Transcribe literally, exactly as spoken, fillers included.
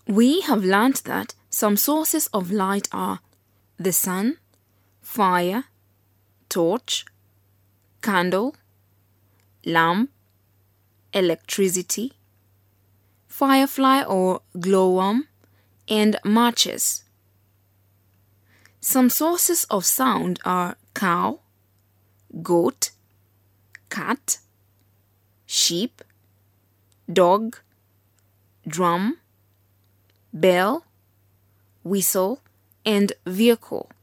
We have learnt that some sources of light are the sun, fire, torch, candle, lamp, electricity, firefly or glowworm, and matches. Some sources of sound are cow, goat, cat, sheep, dog, drum, bell, whistle, and vehicle.